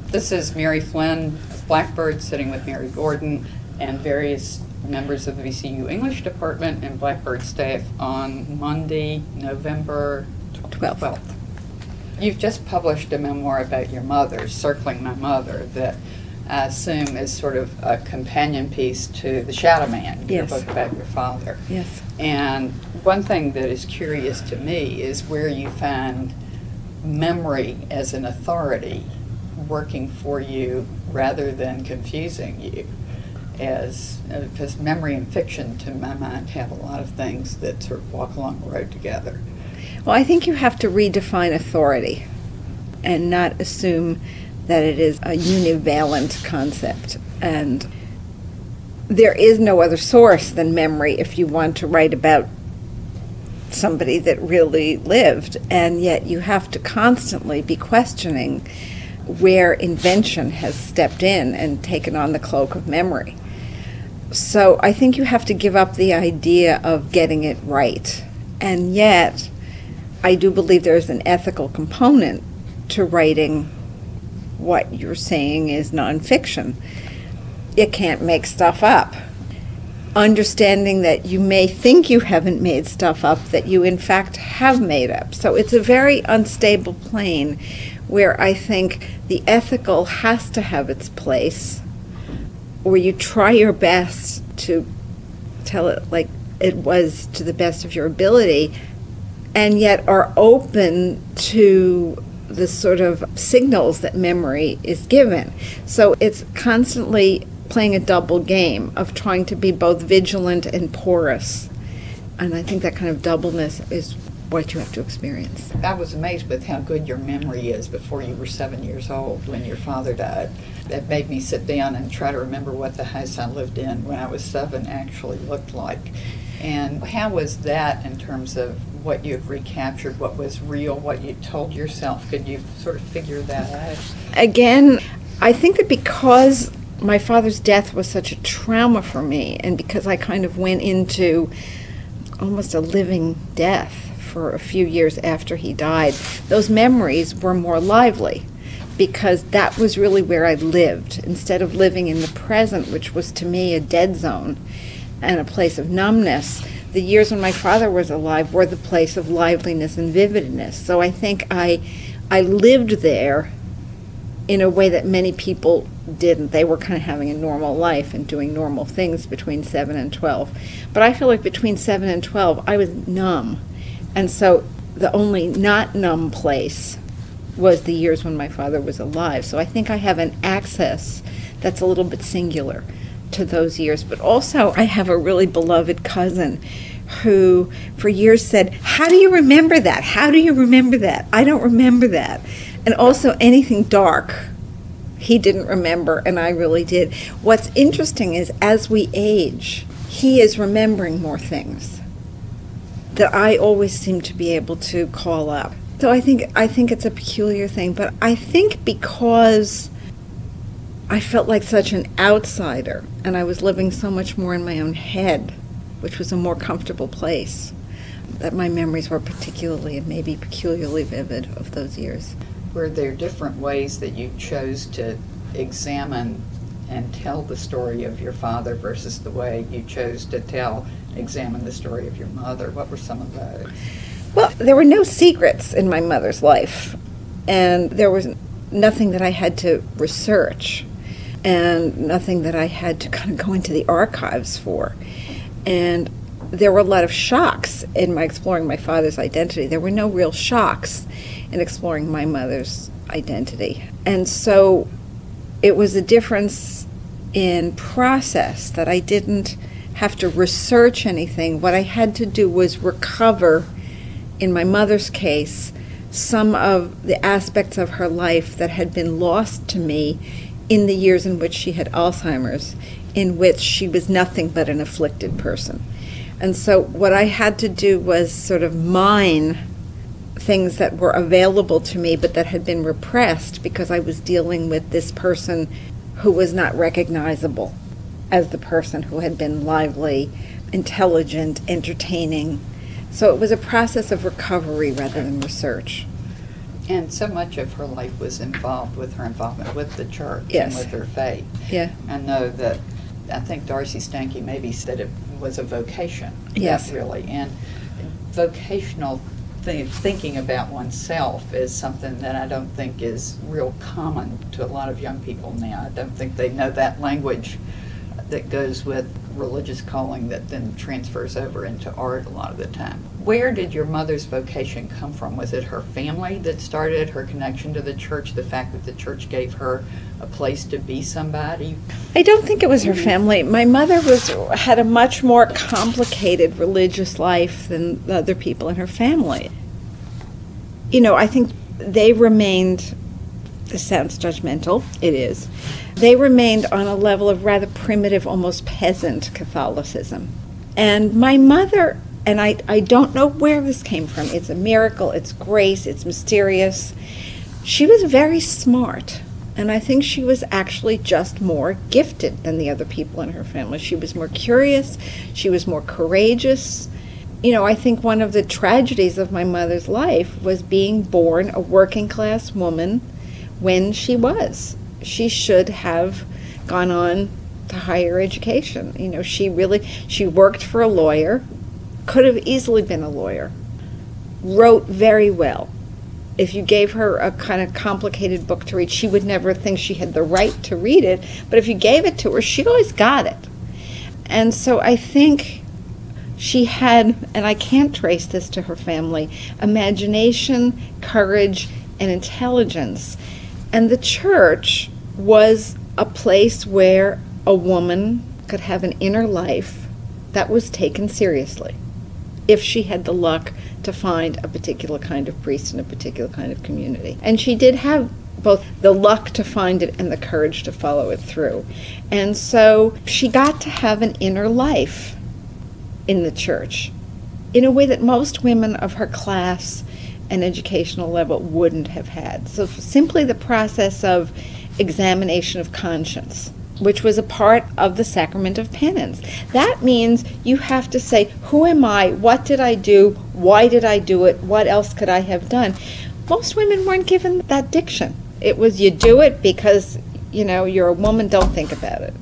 This is Mary Flynn of Blackbird sitting with Mary Gordon and various members of the VCU English Department and Blackbird staff on Monday, November 12th. You've just published a memoir about your mother, Circling My Mother, that I assume is sort of a companion piece to The Shadow Man, your Yes. book about your father. Yes. And one thing that is curious to me is where you find memory as an authority working for you rather than confusing you. Because memory and fiction, to my mind, have a lot of things that sort of walk along the road together. Well, I think you have to redefine authority and not assume that it is a univalent concept. And there is no other source than memory if you want to write about somebody that really lived. And yet you have to constantly be questioning where invention has stepped in and taken on the cloak of memory. So I think you have to give up the idea of getting it right. And yet, I do believe there's an ethical component to writing what you're saying is nonfiction. You can't make stuff up. Understanding that you may think you haven't made stuff up that you in fact have made up. So it's a very unstable plane where I think the ethical has to have its place, where you try your best to tell it like it was to the best of your ability, and yet are open to the sort of signals that memory is given. So it's constantly playing a double game of trying to be both vigilant and porous. And I think that kind of doubleness is what you have to experience. I was amazed with how good your memory is before you were 7 years old when your father died. It made me sit down and try to remember what the house I lived in when I was 7 actually looked like. And how was that in terms of what you've recaptured, what was real, what you told yourself? Could you sort of figure that out? Again, I think that because my father's death was such a trauma for me, and because I kind of went into almost a living death for a few years after he died, those memories were more lively because that was really where I lived. Instead of living in the present, which was to me a dead zone and a place of numbness, the years when my father was alive were the place of liveliness and vividness. So I think I lived there in a way that many people didn't. They were kind of having a normal life and doing normal things between 7 and 12. But I feel like between 7 and 12, I was numb. And so the only not numb place was the years when my father was alive. So I think I have an access that's a little bit singular to those years. But also I have a really beloved cousin who for years said, "How do you remember that? How do you remember that? I don't remember that." And also anything dark, he didn't remember, and I really did. What's interesting is as we age, he is remembering more things that I always seem to be able to call up. So I think it's a peculiar thing, but I think because I felt like such an outsider, and I was living so much more in my own head, which was a more comfortable place, that my memories were particularly and maybe peculiarly vivid of those years. Were there different ways that you chose to examine and tell the story of your father versus the way you chose to examine the story of your mother? What were some of those? Well, there were no secrets in my mother's life, and there was nothing that I had to research, and nothing that I had to kind of go into the archives for. And there were a lot of shocks in my exploring my father's identity. There were no real shocks in exploring my mother's identity. And so it was a difference in process that I didn't have to research anything. What I had to do was recover, in my mother's case, some of the aspects of her life that had been lost to me in the years in which she had Alzheimer's, in which she was nothing but an afflicted person. And so what I had to do was sort of mine things that were available to me but that had been repressed because I was dealing with this person who was not recognizable as the person who had been lively, intelligent, entertaining. So it was a process of recovery rather than research. And so much of her life was involved with her involvement with the church Yes. and with her faith. Yeah. I know that, I think Darcy Stanky maybe said it was a vocation. Yes. Really. And vocational thinking about oneself is something that I don't think is real common to a lot of young people now. I don't think they know that language that goes with religious calling that then transfers over into art a lot of the time. Where did your mother's vocation come from? Was it her family that started, her connection to the church, the fact that the church gave her a place to be somebody? I don't think it was her family. My mother had a much more complicated religious life than the other people in her family. You know, I think they remained, this sounds judgmental, it is, they remained on a level of rather primitive, almost peasant Catholicism. And my mother, and I don't know where this came from, it's a miracle, it's grace, it's mysterious. She was very smart, and I think she was actually just more gifted than the other people in her family. She was more curious, she was more courageous. You know, I think one of the tragedies of my mother's life was being born a working class woman when she was. She should have gone on to higher education. You know, she worked for a lawyer, could have easily been a lawyer, wrote very well. If you gave her a kind of complicated book to read, she would never think she had the right to read it, but if you gave it to her, she always got it. And so I think she had, and I can't trace this to her family, imagination, courage, and intelligence. And the church was a place where a woman could have an inner life that was taken seriously if she had the luck to find a particular kind of priest in a particular kind of community. And she did have both the luck to find it and the courage to follow it through. And so she got to have an inner life in the church in a way that most women of her class and educational level wouldn't have had. So simply the process of examination of conscience, which was a part of the sacrament of penance. That means you have to say, who am I? What did I do? Why did I do it? What else could I have done? Most women weren't given that diction. It was, you do it because, you know, you're a woman, don't think about it.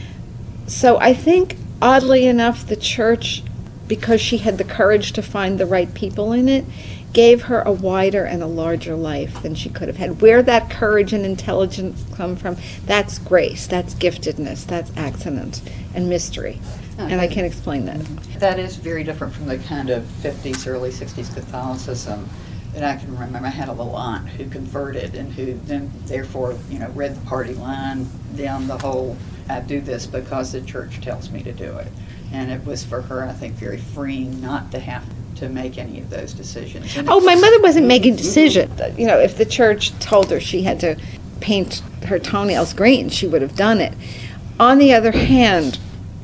So I think, oddly enough, the church, because she had the courage to find the right people in it, gave her a wider and a larger life than she could have had. Where that courage and intelligence come from, that's grace, that's giftedness, that's accident and mystery. And I can't explain that. That is very different from the kind of 50s, early 60s Catholicism that I can remember. I had a little aunt who converted and who then therefore, you know, read the party line down the whole, I do this because the church tells me to do it. And it was for her, I think, very freeing not to have to make any of those decisions. And Oh, my mother wasn't making decisions. You know, if the church told her she had to paint her toenails green, she would have done it. On the other hand,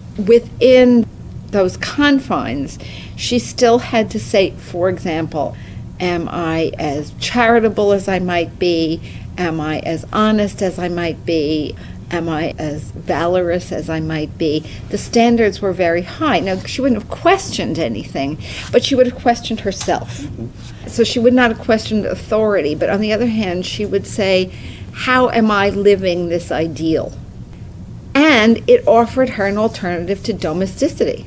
within those confines, she still had to say, for example, am I as charitable as I might be? Am I as honest as I might be? Am I as valorous as I might be? The standards were very high. Now, she wouldn't have questioned anything, but she would have questioned herself. So she would not have questioned authority, but on the other hand, she would say, how am I living this ideal? And it offered her an alternative to domesticity.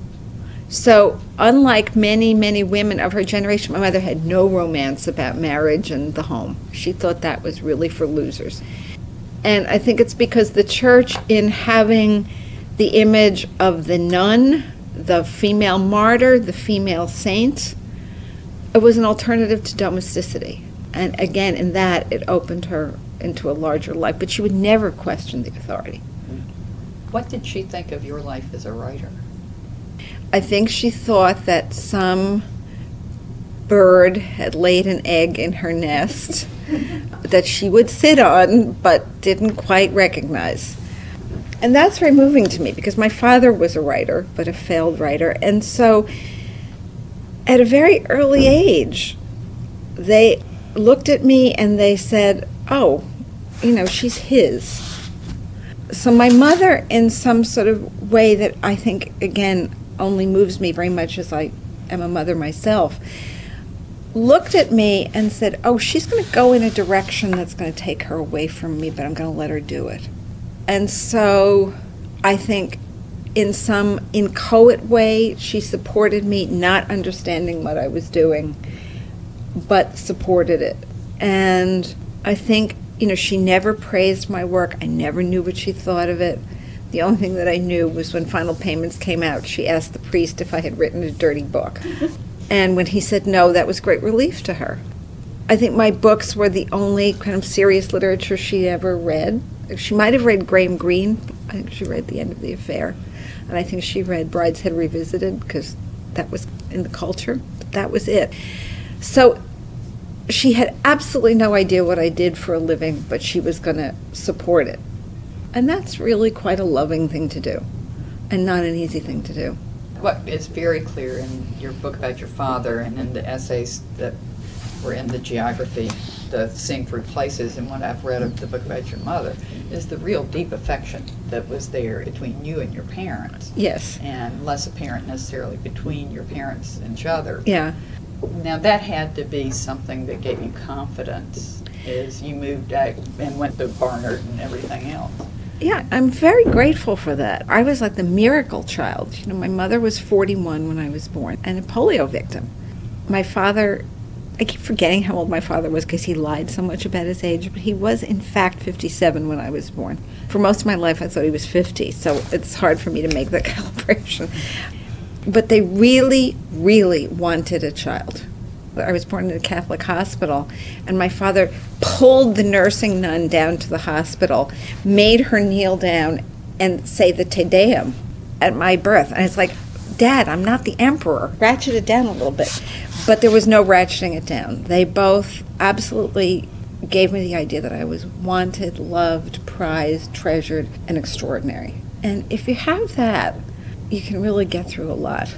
So unlike many, many women of her generation, my mother had no romance about marriage and the home. She thought that was really for losers. And I think it's because the church, in having the image of the nun, the female martyr, the female saint, it was an alternative to domesticity. And again, in that, it opened her into a larger life. But she would never question the authority. what did she think of your life as a writer? I think she thought that some bird had laid an egg in her nest that she would sit on but didn't quite recognize. And that's very moving to me because my father was a writer, but a failed writer. And so at a very early age, they looked at me and they said, oh, you know, she's his. So my mother, in some sort of way that I think, again, only moves me very much as I am a mother myself, looked at me and said, oh, she's going to go in a direction that's going to take her away from me, but I'm going to let her do it. And so I think in some inchoate way, she supported me, not understanding what I was doing, but supported it. And I think, she never praised my work. I never knew what she thought of it. The only thing that I knew was when Final Payments came out, she asked the priest if I had written a dirty book. And when he said no, that was great relief to her. I think my books were the only kind of serious literature she ever read. She might have read Graham Greene. I think she read The End of the Affair. And I think she read Brideshead Revisited, because that was in the culture. But that was it. So she had absolutely no idea what I did for a living, but she was going to support it. And that's really quite a loving thing to do, and not an easy thing to do. What is very clear in your book about your father and in the essays that were in the geography, the Seeing Through Places, and what I've read of the book about your mother, is the real deep affection that was there between you and your parents. Yes. And less apparent necessarily between your parents and each other. Yeah. Now that had to be something that gave you confidence as you moved out and went to Barnard and everything else. Yeah, I'm very grateful for that. I was like the miracle child. My mother was 41 when I was born and a polio victim. My father, I keep forgetting how old my father was because he lied so much about his age, but he was in fact 57 when I was born. For most of my life I thought he was 50, so it's hard for me to make that calibration. But they really, really wanted a child. I was born in a Catholic hospital, and my father pulled the nursing nun down to the hospital, made her kneel down and say the Te Deum at my birth. And it's like, Dad, I'm not the emperor. Ratchet it down a little bit. But there was no ratcheting it down. They both absolutely gave me the idea that I was wanted, loved, prized, treasured, and extraordinary. And if you have that, you can really get through a lot.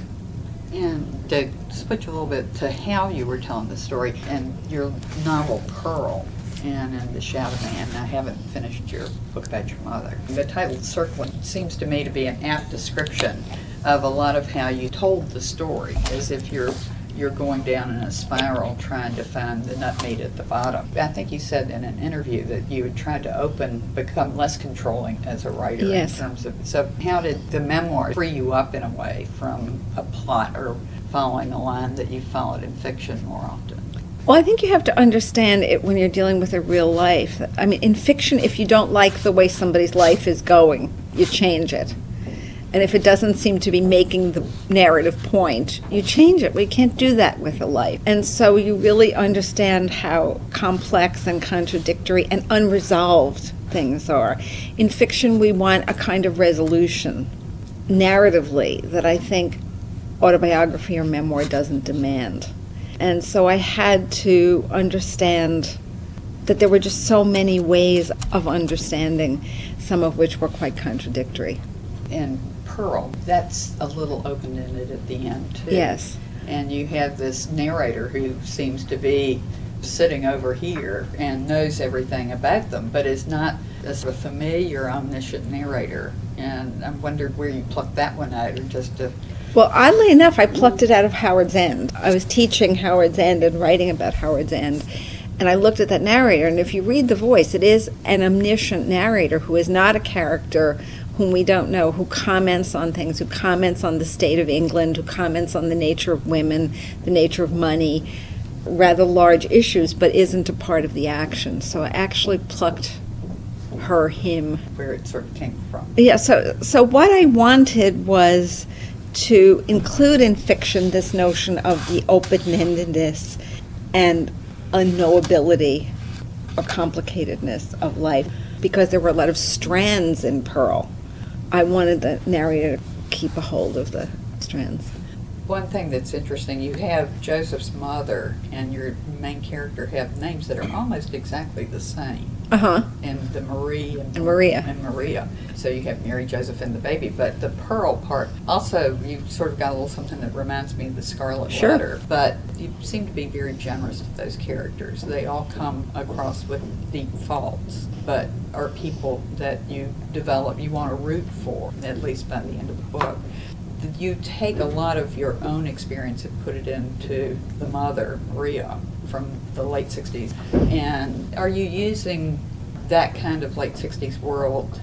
And to switch a little bit to how you were telling the story and your novel Pearl and in The Shadow Man, I haven't finished your book about your mother. The title Circling seems to me to be an apt description of a lot of how you told the story, as if you're going down in a spiral trying to find the nut meat at the bottom. I think you said in an interview that you had tried to become less controlling as a writer. Yes. In terms of, so how did the memoir free you up in a way from a plot or following a line that you followed in fiction more often? Well, I think you have to understand it when you're dealing with a real life. I mean, in fiction, if you don't like the way somebody's life is going, you change it. And if it doesn't seem to be making the narrative point, you change it. We can't do that with a life. And so you really understand how complex and contradictory and unresolved things are. In fiction, we want a kind of resolution, narratively, that I think autobiography or memoir doesn't demand. And so I had to understand that there were just so many ways of understanding, some of which were quite contradictory. And Pearl, that's a little open-ended at the end, too. Yes. And you have this narrator who seems to be sitting over here and knows everything about them, but is not a sort of familiar, omniscient narrator. And I wondered where you plucked that one out, or just to... Well, oddly enough, I plucked it out of Howard's End. I was teaching Howard's End and writing about Howard's End, and I looked at that narrator, and if you read the voice, it is an omniscient narrator who is not a character whom we don't know, who comments on things, who comments on the state of England, who comments on the nature of women, the nature of money, rather large issues, but isn't a part of the action. So I actually plucked him. Where it sort of came from. Yeah, so what I wanted was to include in fiction this notion of the open-endedness and unknowability or complicatedness of life, because there were a lot of strands in Pearl. I wanted the narrator to keep a hold of the strands. One thing that's interesting, you have Joseph's mother and your main character have names that are almost exactly the same. Uh-huh. And the Marie and Maria. And Maria. So you have Mary, Joseph, and the baby. But the Pearl part, also you sort of got a little something that reminds me of the Scarlet Sure. Letter. But you seem to be very generous to those characters. They all come across with deep faults, but are people that you develop, you want to root for, at least by the end of the book. you take a lot of your own experience and put it into the mother, Maria, from the late 60s. And are you using that kind of late 60s world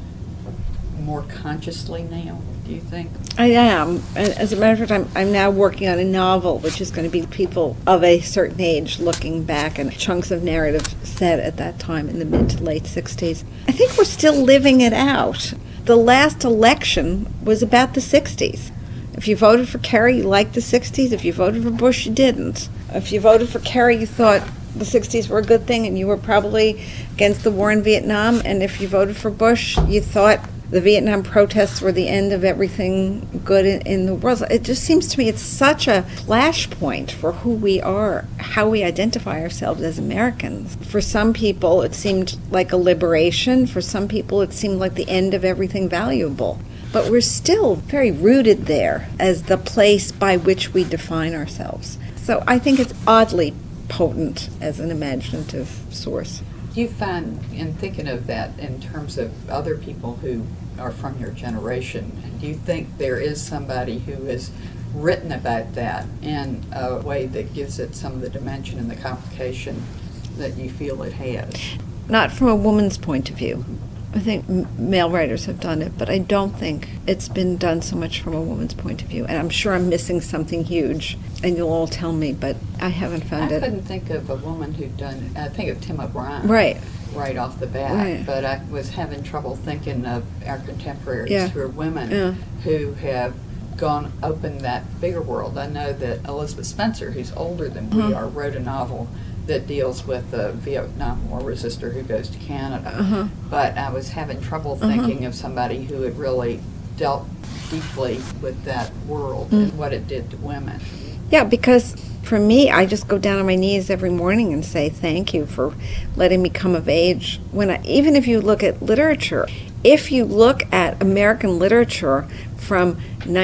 more consciously now, do you think? I am. And as a matter of fact, I'm now working on a novel, which is going to be people of a certain age looking back and chunks of narrative set at that time in the mid to late 60s. I think we're still living it out. The last election was about the 60s. If you voted for Kerry, you liked the 60s. If you voted for Bush, you didn't. If you voted for Kerry, you thought the 60s were a good thing and you were probably against the war in Vietnam. And if you voted for Bush, you thought the Vietnam protests were the end of everything good in the world. It just seems to me it's such a flashpoint for who we are, how we identify ourselves as Americans. For some people, it seemed like a liberation. For some people, it seemed like the end of everything valuable. But we're still very rooted there as the place by which we define ourselves. So I think it's oddly potent as an imaginative source. Do you find, in thinking of that in terms of other people who are from your generation, do you think there is somebody who has written about that in a way that gives it some of the dimension and the complication that you feel it has? Not from a woman's point of view. I think male writers have done it, but I don't think it's been done so much from a woman's point of view. And I'm sure I'm missing something huge, and you'll all tell me, but I haven't found it. I couldn't think of a woman who'd done it. I think of Tim O'Brien. Right off the bat. Right. But I was having trouble thinking of our contemporaries who are women who have opened that bigger world. I know that Elizabeth Spencer, who's older than we are, wrote a novel that deals with the Vietnam War resistor who goes to Canada. But I was having trouble thinking of somebody who had really dealt deeply with that world and what it did to women. Yeah, because for me, I just go down on my knees every morning and say thank you for letting me come of age. Even if you look at literature, if you look at American literature from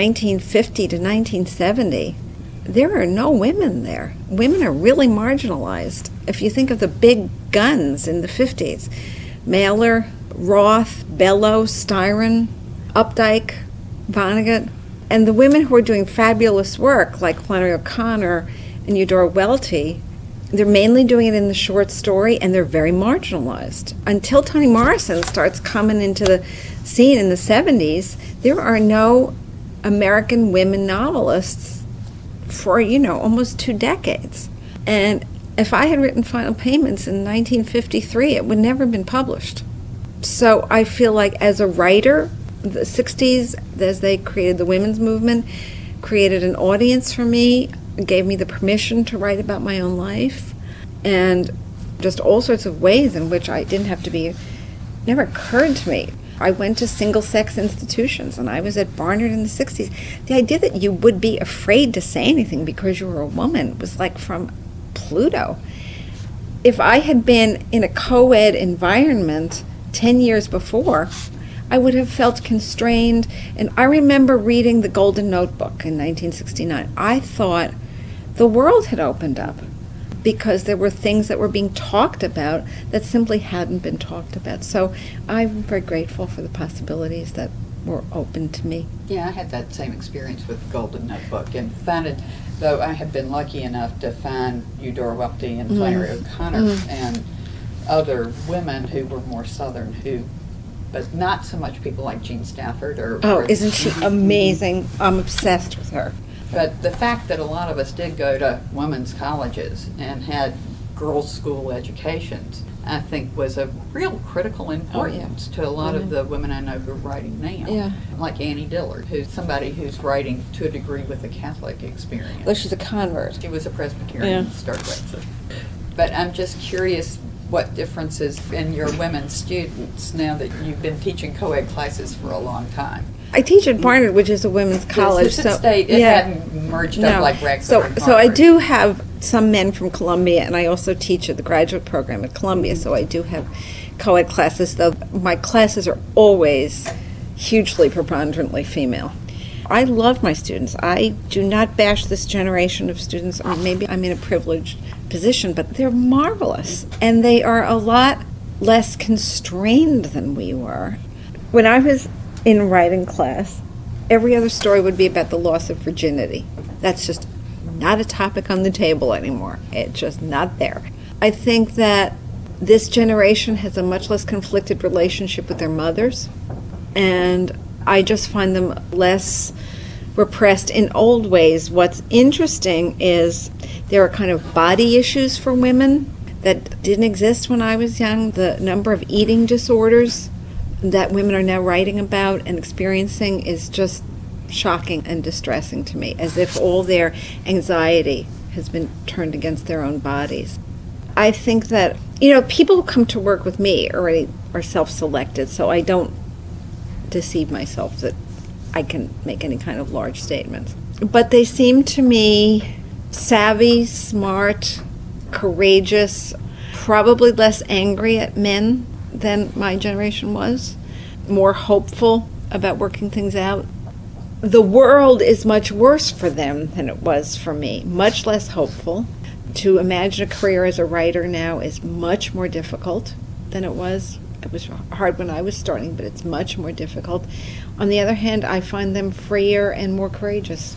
1950 to 1970, there are no women there. Women are really marginalized. If you think of the big guns in the 50s, Mailer, Roth, Bellows, Styron, Updike, Vonnegut, and the women who are doing fabulous work like Flannery O'Connor and Eudora Welty, they're mainly doing it in the short story, and they're very marginalized. Until Toni Morrison starts coming into the scene in the 70s, there are no American women novelists for, almost 2 decades. And if I had written Final Payments in 1953, it would never have been published. So I feel like as a writer, the 60s, as they created the women's movement, created an audience for me, gave me the permission to write about my own life, and just all sorts of ways in which I didn't have to be, never occurred to me. I went to single-sex institutions, and I was at Barnard in the 60s. The idea that you would be afraid to say anything because you were a woman was like from Pluto. If I had been in a co-ed environment 10 years before, I would have felt constrained. And I remember reading The Golden Notebook in 1969. I thought the world had opened up because there were things that were being talked about that simply hadn't been talked about. So I'm very grateful for the possibilities that were open to me. Yeah, I had that same experience with The Golden Notebook, and found it, though I have been lucky enough to find Eudora Welty and Flannery O'Connor and other women who were more Southern, but not so much people like Jean Stafford isn't she amazing? I'm obsessed with her. But the fact that a lot of us did go to women's colleges and had girls' school educations, I think was of real critical importance to a lot of the women I know who are writing now. Like Annie Dillard, who's somebody who's writing to a degree with a Catholic experience. Well, she's a convert. She was a Presbyterian to start with. But I'm just curious what differences in your women students now that you've been teaching co-ed classes for a long time. I teach at Barnard, which is a women's college. So State, it hadn't merged up like Radcliffe. So I do have some men from Columbia, and I also teach at the graduate program at Columbia, so I do have co-ed classes, though my classes are always hugely preponderantly female. I love my students. I do not bash this generation of students. I mean, maybe I'm in a privileged position, but they're marvelous, and they are a lot less constrained than we were. When I was in writing class, every other story would be about the loss of virginity. That's just not a topic on the table anymore. It's just not there. I think that this generation has a much less conflicted relationship with their mothers, and I just find them less repressed in old ways. What's interesting is there are kind of body issues for women that didn't exist when I was young. The number of eating disorders that women are now writing about and experiencing is just shocking and distressing to me, as if all their anxiety has been turned against their own bodies. I think that, people who come to work with me already are self-selected, so I don't deceive myself that I can make any kind of large statements. But they seem to me savvy, smart, courageous, probably less angry at men than my generation was, more hopeful about working things out. The world is much worse for them than it was for me, much less hopeful. To imagine a career as a writer now is much more difficult than it was. It was hard when I was starting, but it's much more difficult. On the other hand, I find them freer and more courageous.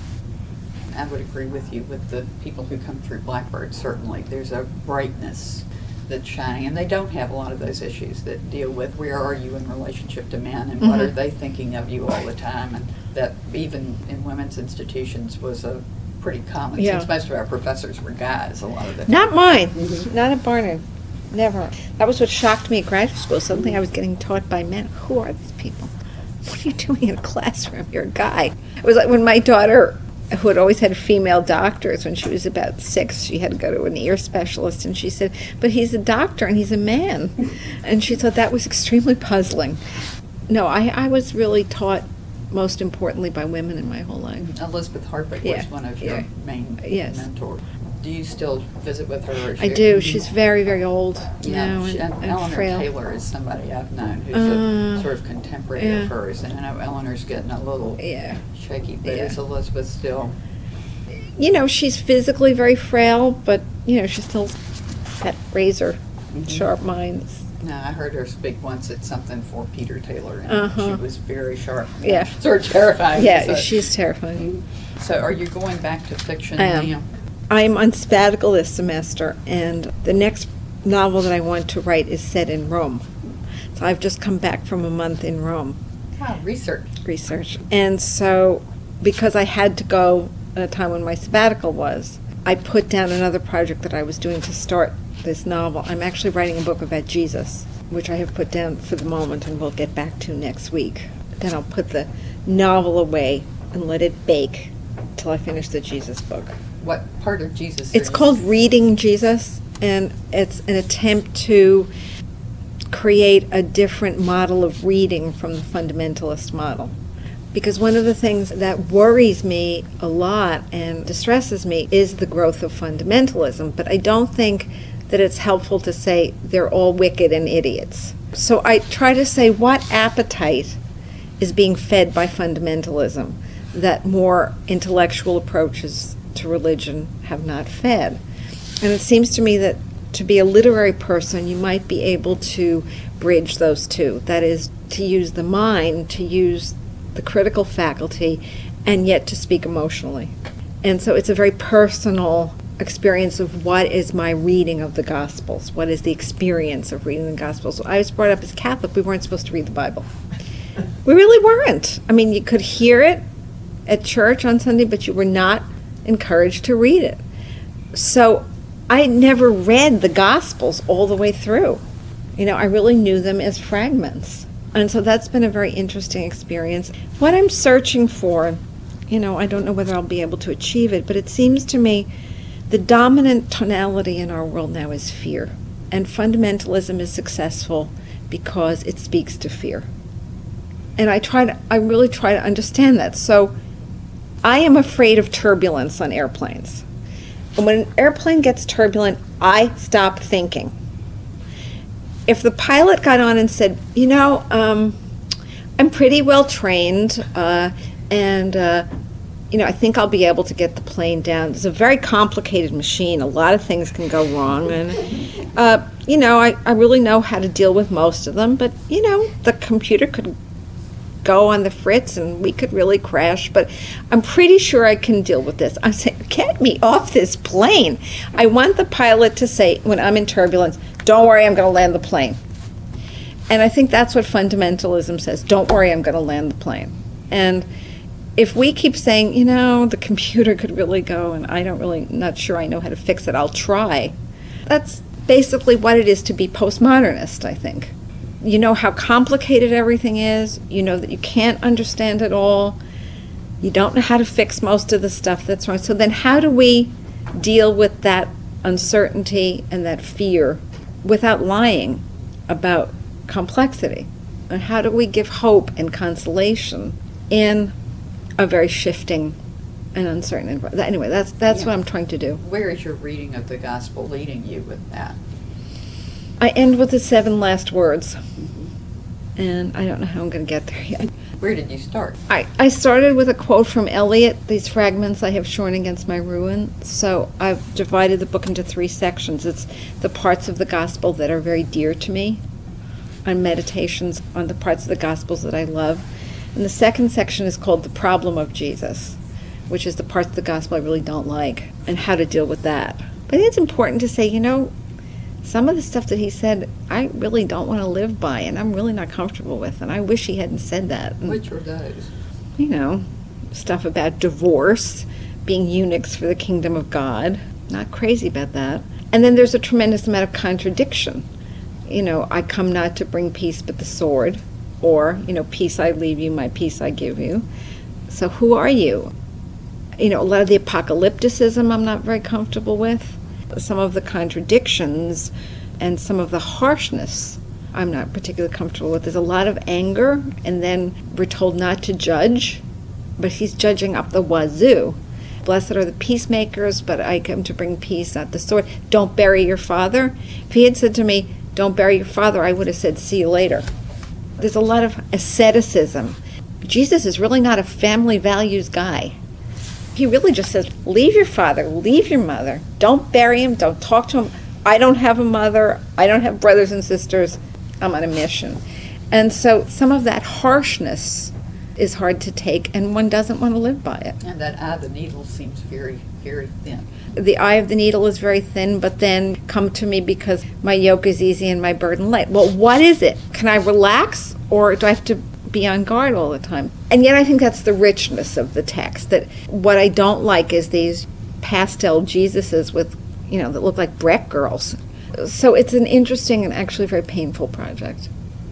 I would agree with you. With the people who come through Blackbird, certainly there's a brightness that's shining, and they don't have a lot of those issues that deal with where are you in relationship to men and what are they thinking of you all the time, and that even in women's institutions was a pretty common, since most of our professors were guys a lot of the time. Not mine. Not at Barnard. Never. That was what shocked me at graduate school. Suddenly I was getting taught by men. Who are these people? What are you doing in a classroom? You're a guy. It was like when my daughter, who had always had female doctors, when she was about 6, she had to go to an ear specialist, and she said, but he's a doctor and he's a man. And she thought that was extremely puzzling. No, I was really taught most importantly by women in my whole life. Elizabeth Hartwick was one of your main mentors. Do you still visit with her? I do. She's very, very old now and Eleanor frail. Taylor is somebody I've known who's a sort of contemporary of hers, and I know Eleanor's getting a little shaky, but is Elizabeth still? She's physically very frail, but, she's still that razor sharp mind. No, I heard her speak once at something for Peter Taylor, and she was very sharp. Yeah. Sort of terrifying. Yeah, so. She's terrifying. So are you going back to fiction now? I'm on sabbatical this semester, and the next novel that I want to write is set in Rome. So I've just come back from a month in Rome. Wow, research. And so, because I had to go at a time when my sabbatical was, I put down another project that I was doing to start this novel. I'm actually writing a book about Jesus, which I have put down for the moment and we'll get back to next week. Then I'll put the novel away and let it bake till I finish the Jesus book. What part of Jesus? It's called Reading Jesus, and it's an attempt to create a different model of reading from the fundamentalist model. Because one of the things that worries me a lot and distresses me is the growth of fundamentalism, but I don't think that it's helpful to say they're all wicked and idiots. So I try to say what appetite is being fed by fundamentalism that more intellectual approaches to religion have not fed. And it seems to me that to be a literary person, you might be able to bridge those two. That is, to use the mind, to use the critical faculty, and yet to speak emotionally. And so it's a very personal experience of what is my reading of the Gospels, what is the experience of reading the Gospels. I was brought up as Catholic. We weren't supposed to read the Bible. We really weren't. I mean, you could hear it at church on Sunday, but you were not encouraged to read it. So I never read the Gospels all the way through. I really knew them as fragments. And so that's been a very interesting experience. What I'm searching for, I don't know whether I'll be able to achieve it, but it seems to me the dominant tonality in our world now is fear. And fundamentalism is successful because it speaks to fear. And I really try to understand that. So I am afraid of turbulence on airplanes. And when an airplane gets turbulent, I stop thinking. If the pilot got on and said, I'm pretty well trained, and I think I'll be able to get the plane down. It's a very complicated machine. A lot of things can go wrong, and I really know how to deal with most of them. But the computer could go on the fritz and we could really crash, but I'm pretty sure I can deal with this. I'm saying, get me off this plane. I want the pilot to say, when I'm in turbulence, don't worry, I'm going to land the plane. And I think that's what fundamentalism says. Don't worry, I'm going to land the plane. And if we keep saying, the computer could really go and not sure I know how to fix it, I'll try. That's basically what it is to be postmodernist, I think. You know how complicated everything is. You know that you can't understand it all. You don't know how to fix most of the stuff that's wrong. So then how do we deal with that uncertainty and that fear without lying about complexity? And how do we give hope and consolation in a very shifting and uncertain environment? Anyway, that's what I'm trying to do. Where is your reading of the gospel leading you with that? I end with the 7 last words, and I don't know how I'm going to get there yet. Where did you start? I started with a quote from Eliot, these fragments I have shorn against my ruin. So I've divided the book into 3 sections. It's the parts of the gospel that are very dear to me, and meditations on the parts of the gospels that I love. And the second section is called The Problem of Jesus, which is the parts of the gospel I really don't like, and how to deal with that. But I think it's important to say, some of the stuff that he said, I really don't want to live by, and I'm really not comfortable with, and I wish he hadn't said that. And, which are those? Stuff about divorce, being eunuchs for the kingdom of God. Not crazy about that. And then there's a tremendous amount of contradiction. I come not to bring peace but the sword, or, peace I leave you, my peace I give you. So who are you? A lot of the apocalypticism I'm not very comfortable with. Some of the contradictions and some of the harshness I'm not particularly comfortable with. There's a lot of anger, and then we're told not to judge, but he's judging up the wazoo. Blessed are the peacemakers, but I come to bring peace, not the sword. Don't bury your father. If he had said to me, don't bury your father, I would have said, see you later. There's a lot of asceticism. Jesus is really not a family values guy. He really just says, leave your father, leave your mother, don't bury him, don't talk to him. I don't have a mother, I don't have brothers and sisters, I'm on a mission. And so some of that harshness is hard to take, and one doesn't want to live by it. And that eye of the needle seems very, very thin. The eye of the needle is very thin, but then come to me because my yoke is easy and my burden light. Well, what is it? Can I relax, or do I have to be on guard all the time? And yet I think that's the richness of the text, that what I don't like is these pastel Jesuses with, that look like Breck girls. So it's an interesting and actually very painful project.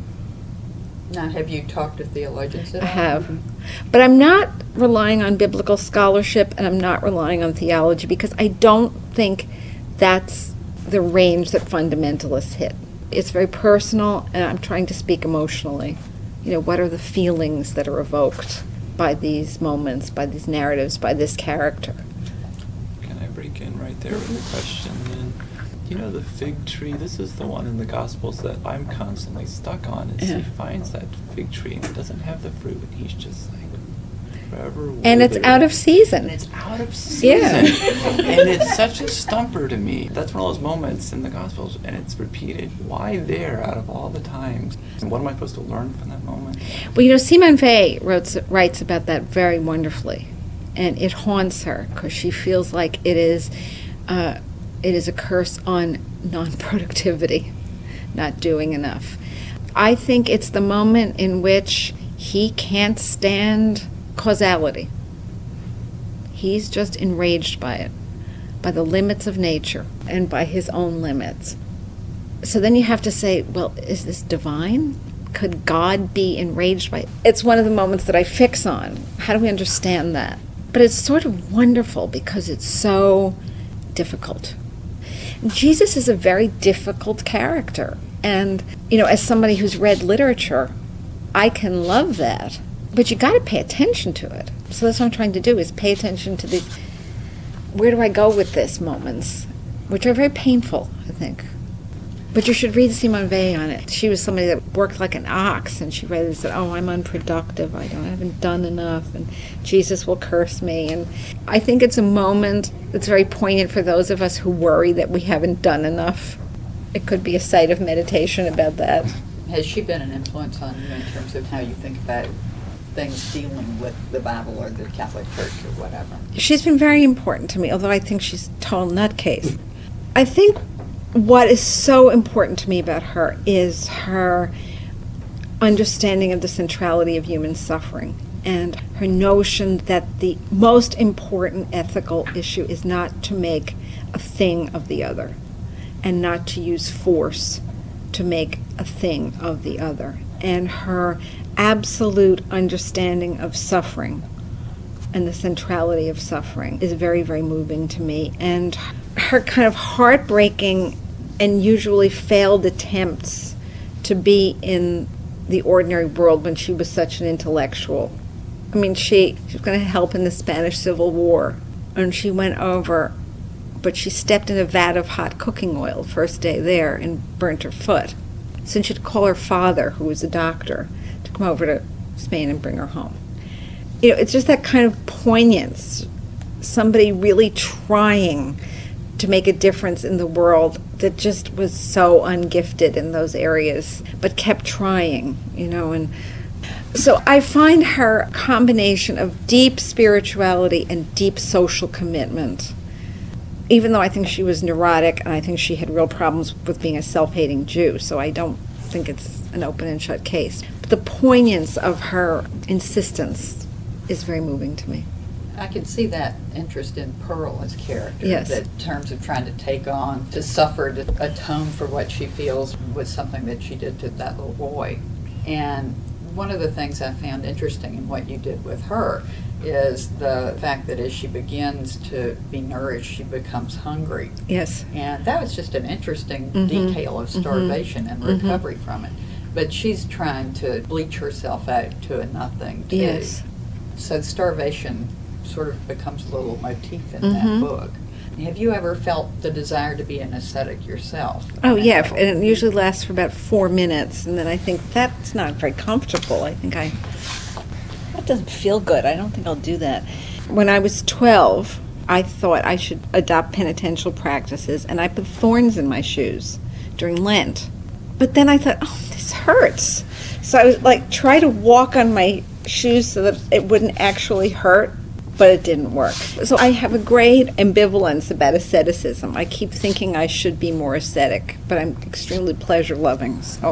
Now, have you talked to theologians at all? I have. But I'm not relying on biblical scholarship, and I'm not relying on theology, because I don't think that's the range that fundamentalists hit. It's very personal, and I'm trying to speak emotionally. What are the feelings that are evoked by these moments, by these narratives, by this character? Can I break in right there with a question then? The fig tree, this is the one in the Gospels that I'm constantly stuck on, is he finds that fig tree and it doesn't have the fruit, and he's just like, forever and it's out of season. And it's out of season. Yeah. And it's such a stumper to me. That's one of those moments in the Gospels, and it's repeated. Why there out of all the times? And what am I supposed to learn from that moment? Well, Simone Weil writes about that very wonderfully, and it haunts her because she feels like it is a curse on non-productivity, not doing enough. I think it's the moment in which he can't stand causality. He's just enraged by it, by the limits of nature and by his own limits. So then you have to say, well, is this divine? Could God be enraged by it? It's one of the moments that I fix on. How do we understand that? But it's sort of wonderful because it's so difficult. Jesus is a very difficult character. And, as somebody who's read literature, I can love that. But you got to pay attention to it. So that's what I'm trying to do, is pay attention to these, where do I go with this moments, which are very painful, I think. But you should read Simone Weil on it. She was somebody that worked like an ox, and she read it and said, I'm unproductive, I haven't done enough, and Jesus will curse me. And I think it's a moment that's very poignant for those of us who worry that we haven't done enough. It could be a site of meditation about that. Has she been an influence on you in terms of how you think about things dealing with the Bible or the Catholic Church or whatever? She's been very important to me, although I think she's a total nutcase. I think what is so important to me about her is her understanding of the centrality of human suffering and her notion that the most important ethical issue is not to make a thing of the other and not to use force to make a thing of the other. And her absolute understanding of suffering and the centrality of suffering is very, very moving to me. And her kind of heartbreaking and usually failed attempts to be in the ordinary world when she was such an intellectual. I mean, she was going to help in the Spanish Civil War, and she went over, but she stepped in a vat of hot cooking oil first day there and burnt her foot. So she had to call her father, who was a doctor, to come over to Spain and bring her home. You know, it's just that kind of poignance, somebody really trying to make a difference in the world that just was so ungifted in those areas, but kept trying, you know. And so I find her a combination of deep spirituality and deep social commitment, even though I think she was neurotic and I think she had real problems with being a self-hating Jew, so I don't think it's an open and shut case. But the poignance of her insistence is very moving to me. I can see that interest in Pearl as character. Yes. That in terms of trying to take on, to suffer, to atone for what she feels was something that she did to that little boy. And one of the things I found interesting in what you did with her is the fact that as she begins to be nourished, she becomes hungry. Yes. And that was just an interesting detail of starvation and recovery from it. But she's trying to bleach herself out to a nothing, too. Yes. So starvation sort of becomes a little motif in that book. Have you ever felt the desire to be an ascetic yourself? Oh, yeah, and it usually lasts for about 4 minutes, and then I think that's not very comfortable. I think that doesn't feel good. I don't think I'll do that. When I was 12, I thought I should adopt penitential practices, and I put thorns in my shoes during Lent. But then I thought, oh, this hurts. So I was like, try to walk on my shoes so that it wouldn't actually hurt, but it didn't work. So I have a great ambivalence about asceticism. I keep thinking I should be more ascetic, but I'm extremely pleasure-loving. So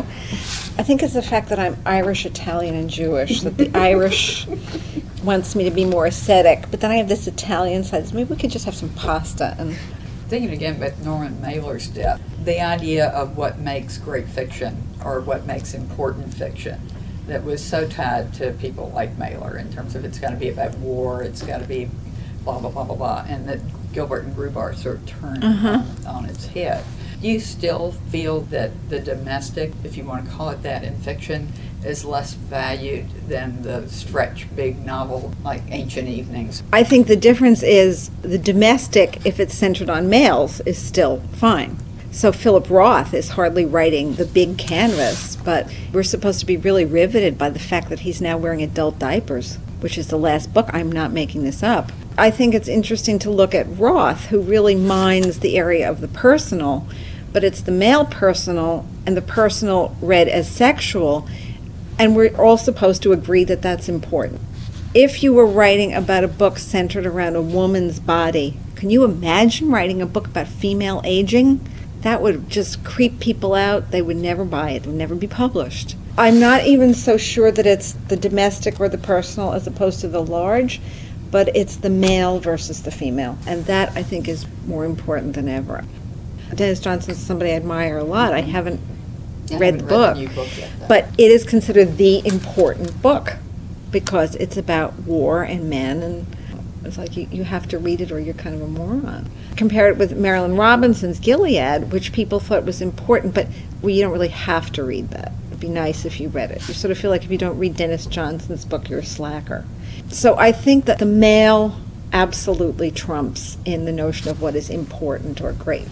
I think it's the fact that I'm Irish, Italian, and Jewish, that the Irish wants me to be more ascetic, but then I have this Italian side. Maybe we could just have some pasta. And thinking again about Norman Mailer's death, the idea of what makes great fiction or what makes important fiction that was so tied to people like Mailer in terms of it's got to be about war, it's got to be blah, blah, blah, blah, blah, and that Gilbert and Grubar sort of turned on its head. Do you still feel that the domestic, if you want to call it that, in fiction is less valued than the stretch big novel like Ancient Evenings? I think the difference is the domestic, if it's centered on males, is still fine. So Philip Roth is hardly writing the big canvas, but we're supposed to be really riveted by the fact that he's now wearing adult diapers, which is the last book. I'm not making this up. I think it's interesting to look at Roth, who really mines the area of the personal, but it's the male personal and the personal read as sexual, and we're all supposed to agree that that's important. If you were writing about a book centered around a woman's body, can you imagine writing a book about female aging? That would just creep people out. They would never buy it. It would never be published. I'm not even so sure that it's the domestic or the personal as opposed to the large, but it's the male versus the female. And that, I think, is more important than ever. Dennis Johnson's somebody I admire a lot. I haven't read the book, Yet, but it is considered the important book because it's about war and men, and it's like you have to read it or you're kind of a moron. Compare it with Marilyn Robinson's Gilead, which people thought was important, but you don't really have to read that. It'd be nice if you read it. You sort of feel like if you don't read Dennis Johnson's book, you're a slacker. So I think that the male absolutely trumps in the notion of what is important or great.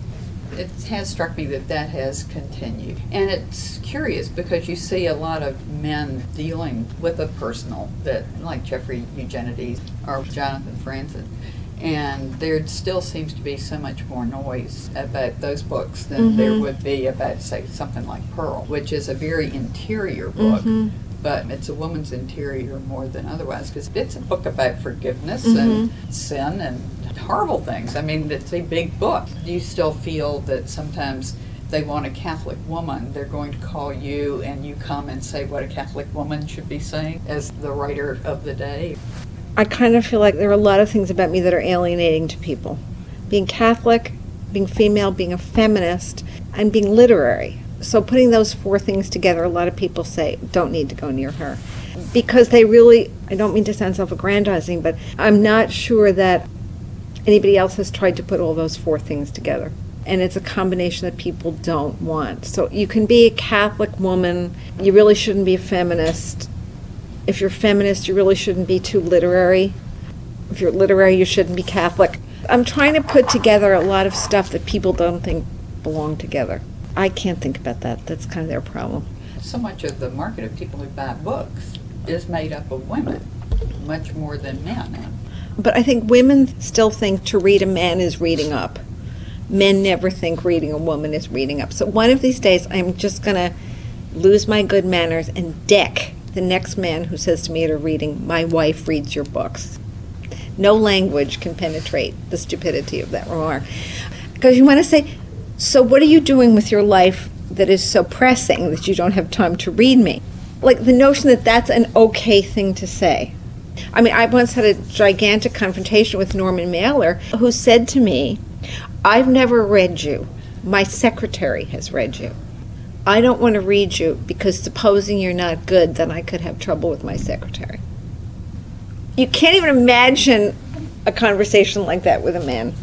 It has struck me that that has continued. And it's curious because you see a lot of men dealing with a personal that, like Jeffrey Eugenides or Jonathan Franzen. And there still seems to be so much more noise about those books than there would be about, say, something like Pearl, which is a very interior book. but it's a woman's interior more than otherwise, because it's a book about forgiveness and sin and horrible things. I mean, it's a big book. Do you still feel that sometimes they want a Catholic woman, they're going to call you and you come and say what a Catholic woman should be saying as the writer of the day? I kind of feel like there are a lot of things about me that are alienating to people. Being Catholic, being female, being a feminist, and being literary. So putting those four things together, a lot of people say, don't need to go near her. Because they really, I don't mean to sound self-aggrandizing, but I'm not sure that anybody else has tried to put all those four things together. And it's a combination that people don't want. So you can be a Catholic woman, you really shouldn't be a feminist. If you're a feminist, you really shouldn't be too literary. If you're literary, you shouldn't be Catholic. I'm trying to put together a lot of stuff that people don't think belong together. I can't think about that. That's kind of their problem. So much of the market of people who buy books is made up of women, much more than men. But I think women still think to read a man is reading up. Men never think reading a woman is reading up. So one of these days, I'm just going to lose my good manners and deck the next man who says to me at a reading, "My wife reads your books." No language can penetrate the stupidity of that remark. Because you want to say, so what are you doing with your life that is so pressing that you don't have time to read me? Like the notion that that's an okay thing to say. I mean, I once had a gigantic confrontation with Norman Mailer, who said to me, "I've never read you. My secretary has read you. I don't want to read you because supposing you're not good, then I could have trouble with my secretary." You can't even imagine a conversation like that with a man.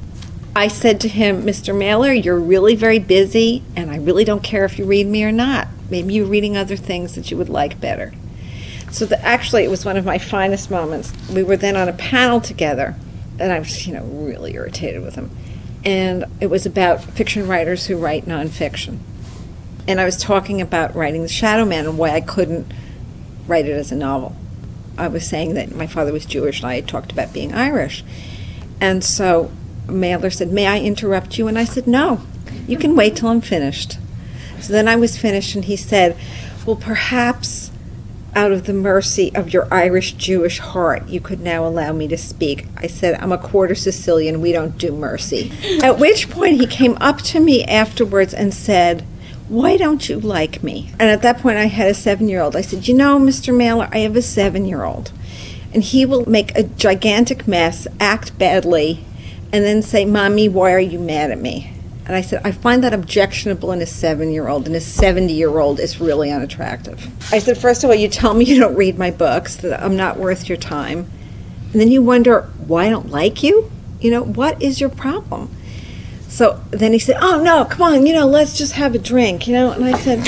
I said to him, "Mr. Mailer, you're really very busy, and I really don't care if you read me or not. Maybe you're reading other things that you would like better." So actually, it was one of my finest moments. We were then on a panel together, and I was, really irritated with him. And it was about fiction writers who write nonfiction. And I was talking about writing The Shadow Man and why I couldn't write it as a novel. I was saying that my father was Jewish and I had talked about being Irish. And so Mailer said, "May I interrupt you?" And I said, "No, you can wait till I'm finished." So then I was finished and he said, "Well, perhaps out of the mercy of your Irish-Jewish heart, you could now allow me to speak." I said, "I'm a quarter Sicilian, we don't do mercy." At which point he came up to me afterwards and said, "Why don't you like me?" And at that point I had a 7-year-old. I said, Mr. Mailer, I have a 7-year-old. And he will make a gigantic mess, act badly, and then say, "Mommy, why are you mad at me?" And I said, I find that objectionable in a 7-year-old, and a 70-year-old is really unattractive. I said, first of all, you tell me you don't read my books, that I'm not worth your time. And then you wonder, why I don't like you? What is your problem? So then he said, "Oh, no, come on, let's just have a drink, And I said,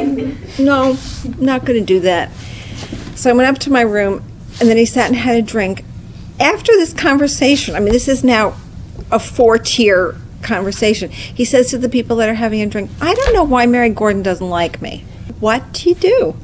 "No, I'm not going to do that." So I went up to my room, and then he sat and had a drink. After this conversation, I mean, this is now a 4-tier conversation, he says to the people that are having a drink, "I don't know why Mary Gordon doesn't like me." What do you do?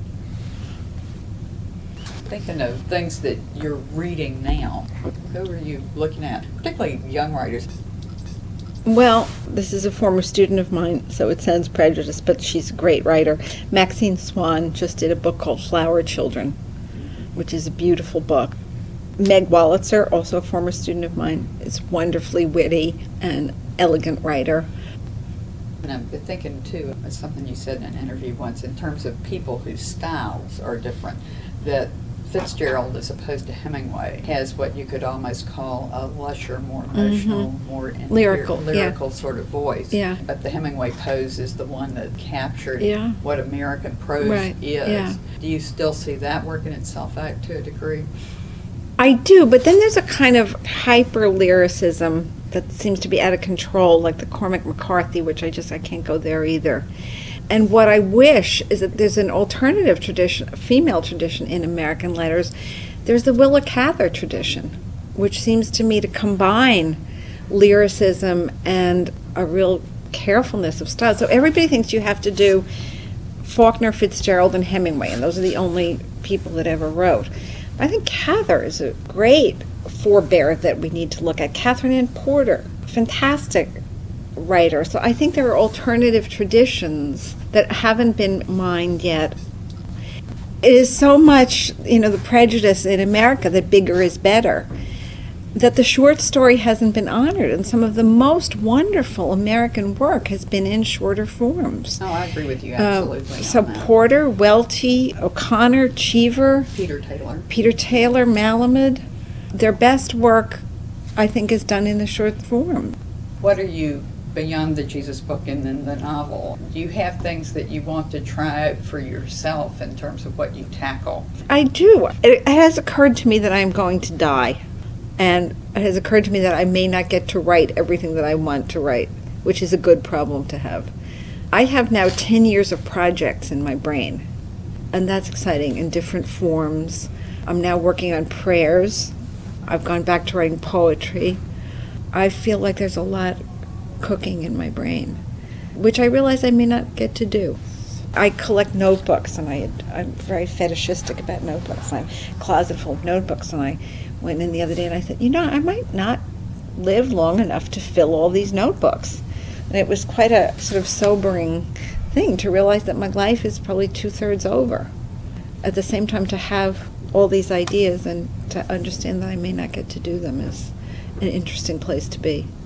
Thinking of things that you're reading now, who are you looking at, particularly young writers? Well, this is a former student of mine, so it sounds prejudiced, but she's a great writer. Maxine Swan just did a book called Flower Children, which is a beautiful book. Meg Wolitzer, also a former student of mine, is wonderfully witty and elegant writer. And I'm thinking, too, of something you said in an interview once, in terms of people whose styles are different, that Fitzgerald, as opposed to Hemingway, has what you could almost call a lusher, more emotional, more lyrical sort of voice. Yeah. But the Hemingway prose is the one that captured what American prose is. Yeah. Do you still see that working itself out to a degree? I do, but then there's a kind of hyper-lyricism that seems to be out of control, like the Cormac McCarthy, which I can't go there either. And what I wish is that there's an alternative tradition, a female tradition in American letters. There's the Willa Cather tradition, which seems to me to combine lyricism and a real carefulness of style. So everybody thinks you have to do Faulkner, Fitzgerald, and Hemingway, and those are the only people that ever wrote. I think Cather is a great forebear that we need to look at. Catherine Ann Porter, fantastic writer. So I think there are alternative traditions that haven't been mined yet. it is so much, the prejudice in America that bigger is better, that the short story hasn't been honored, and some of the most wonderful American work has been in shorter forms. Oh, I agree with you absolutely. So on that. Porter, Welty, O'Connor, Cheever, Peter Taylor, Malamud, their best work, I think, is done in the short form. What are you, beyond the Jesus book and then the novel, do you have things that you want to try for yourself in terms of what you tackle? I do. It has occurred to me that I'm going to die. And it has occurred to me that I may not get to write everything that I want to write, which is a good problem to have. I have now 10 years of projects in my brain, and that's exciting, in different forms. I'm now working on prayers. I've gone back to writing poetry. I feel like there's a lot cooking in my brain, which I realize I may not get to do. I collect notebooks, and I'm very fetishistic about notebooks. I have a closet full of notebooks, and I went in the other day and I thought, I might not live long enough to fill all these notebooks. And it was quite a sort of sobering thing to realize that my life is probably 2/3 over. At the same time, to have all these ideas and to understand that I may not get to do them is an interesting place to be.